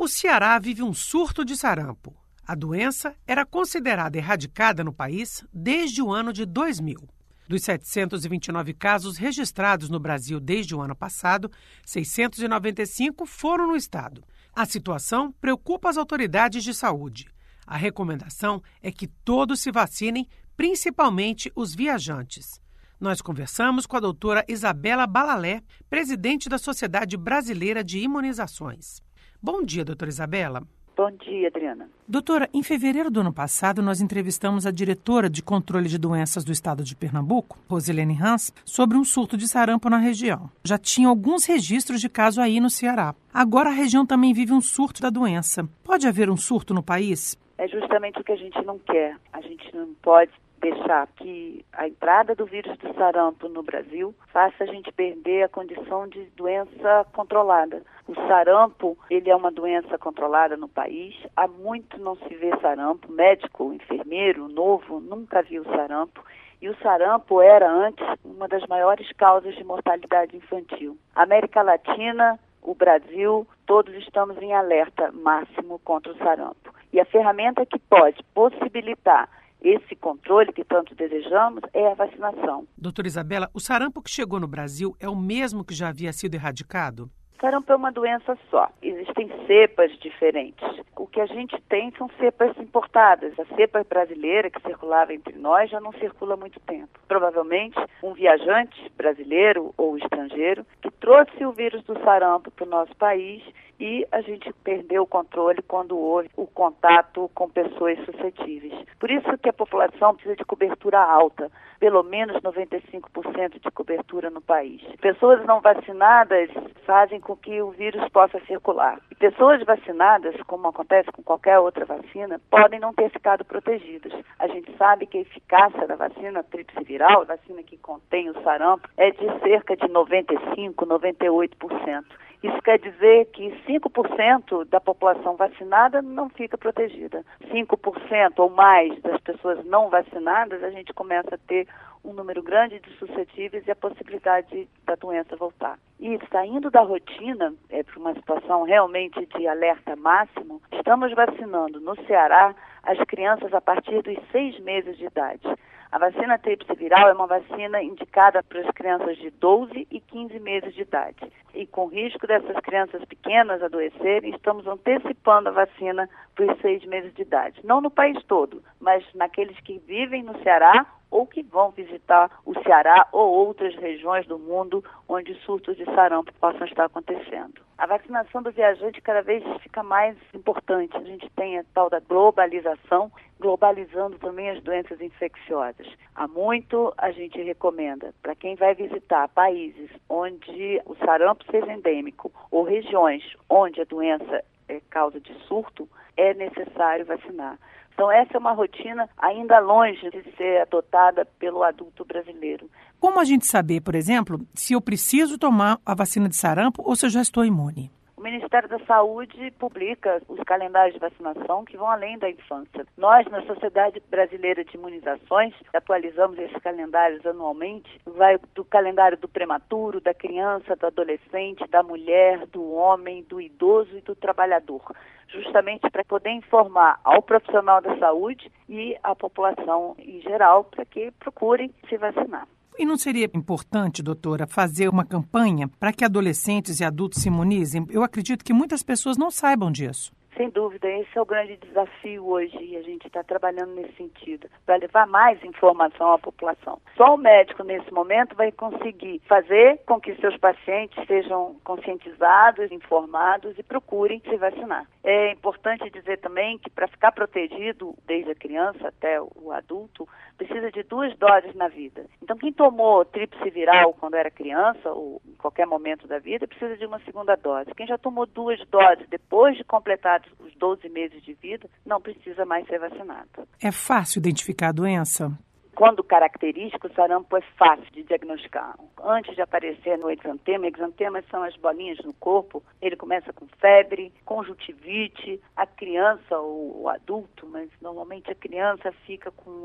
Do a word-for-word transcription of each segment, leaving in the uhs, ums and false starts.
O Ceará vive um surto de sarampo. A doença era considerada erradicada no país desde o ano de dois mil. Dos setecentos e vinte e nove casos registrados no Brasil desde o ano passado, seiscentos e noventa e cinco foram no estado. A situação preocupa as autoridades de saúde. A recomendação é que todos se vacinem, principalmente os viajantes. Nós conversamos com a doutora Isabela Balalé, presidente da Sociedade Brasileira de Imunizações. Bom dia, doutora Isabela. Bom dia, Adriana. Doutora, em fevereiro do ano passado, nós entrevistamos a diretora de controle de doenças do estado de Pernambuco, Rosilene Hans, sobre um surto de sarampo na região. Já tinha alguns registros de caso aí no Ceará. Agora a região também vive um surto da doença. Pode haver um surto no país? É justamente o que a gente não quer. A gente não pode deixar que a entrada do vírus do sarampo no Brasil faça a gente perder a condição de doença controlada. O sarampo, ele é uma doença controlada no país. Há muito não se vê sarampo. Médico, enfermeiro, novo, nunca viu sarampo. E o sarampo era antes uma das maiores causas de mortalidade infantil. A América Latina, o Brasil, todos estamos em alerta máximo contra o sarampo. E a ferramenta que pode possibilitar esse controle que tanto desejamos é a vacinação. Doutora Isabela, o sarampo que chegou no Brasil é o mesmo que já havia sido erradicado? Sarampo é uma doença só. Existem cepas diferentes. O que a gente tem são cepas importadas. A cepa brasileira que circulava entre nós já não circula há muito tempo. Provavelmente um viajante brasileiro ou estrangeiro que trouxe o vírus do sarampo para o nosso país e a gente perdeu o controle quando houve o contato com pessoas suscetíveis. Por isso que a população precisa de cobertura alta, pelo menos noventa e cinco por cento de cobertura no país. Pessoas não vacinadas fazem com que o vírus possa circular. E pessoas vacinadas, como acontece com qualquer outra vacina, podem não ter ficado protegidas. A gente sabe que a eficácia da vacina tríplice viral, a vacina que contém o sarampo, é de cerca de noventa e cinco por cento, noventa e oito por cento. Isso quer dizer que cinco por cento da população vacinada não fica protegida. cinco por cento ou mais das pessoas não vacinadas, a gente começa a ter um número grande de suscetíveis e a possibilidade da doença voltar. E saindo da rotina, é para uma situação realmente de alerta máximo, estamos vacinando no Ceará as crianças a partir dos seis meses de idade. A vacina tríplice viral é uma vacina indicada para as crianças de doze e quinze meses de idade. E com risco dessas crianças pequenas adoecerem, estamos antecipando a vacina para os seis meses de idade. Não no país todo, mas naqueles que vivem no Ceará ou que vão visitar o Ceará ou outras regiões do mundo onde surtos de sarampo possam estar acontecendo. A vacinação do viajante cada vez fica mais importante. A gente tem a tal da globalização, globalizando também as doenças infecciosas. Há muito a gente recomenda para quem vai visitar países onde o sarampo seja endêmico ou regiões onde a doença é causa de surto, é necessário vacinar. Então essa é uma rotina ainda longe de ser adotada pelo adulto brasileiro. Como a gente saber, por exemplo, se eu preciso tomar a vacina de sarampo ou se eu já estou imune? O Ministério da Saúde publica os calendários de vacinação que vão além da infância. Nós, na Sociedade Brasileira de Imunizações, atualizamos esses calendários anualmente. Vai do calendário do prematuro, da criança, do adolescente, da mulher, do homem, do idoso e do trabalhador, justamente para poder informar ao profissional da saúde e à população em geral para que procurem se vacinar. E não seria importante, doutora, fazer uma campanha para que adolescentes e adultos se imunizem? Eu acredito que muitas pessoas não saibam disso. Sem dúvida, esse é o grande desafio hoje e a gente está trabalhando nesse sentido, para levar mais informação à população. Só o médico, nesse momento, vai conseguir fazer com que seus pacientes sejam conscientizados, informados e procurem se vacinar. É importante dizer também que para ficar protegido, desde a criança até o adulto, precisa de duas doses na vida. Então, quem tomou tríplice viral quando era criança ou em qualquer momento da vida, precisa de uma segunda dose. Quem já tomou duas doses depois de completar os doze meses de vida, não precisa mais ser vacinado. É fácil identificar a doença? Quando característico, o sarampo é fácil de diagnosticar. Antes de aparecer no exantema, exantemas são as bolinhas no corpo, ele começa com febre, conjuntivite, a criança ou o adulto, mas normalmente a criança fica com um ar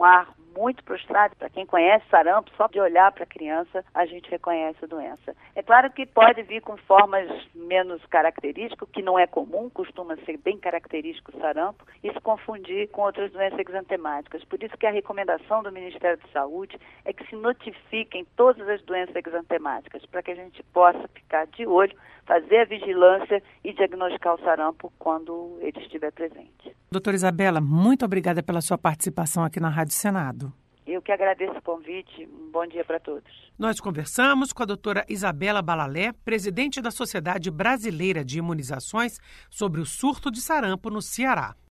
muito prostrado. Para quem conhece sarampo, só de olhar para a criança, a gente reconhece a doença. É claro que pode vir com formas menos características, que não é comum, costuma ser bem característico o sarampo, e se confundir com outras doenças exantemáticas. Por isso que a recomendação do Ministério da Saúde é que se notifiquem todas as doenças exantemáticas, para que a gente possa ficar de olho, fazer a vigilância e diagnosticar o sarampo quando ele estiver presente. Doutora Isabela, muito obrigada pela sua participação aqui na Rádio Senado. Eu que agradeço o convite. Um bom dia para todos. Nós conversamos com a doutora Isabela Balalé, presidente da Sociedade Brasileira de Imunizações, sobre o surto de sarampo no Ceará.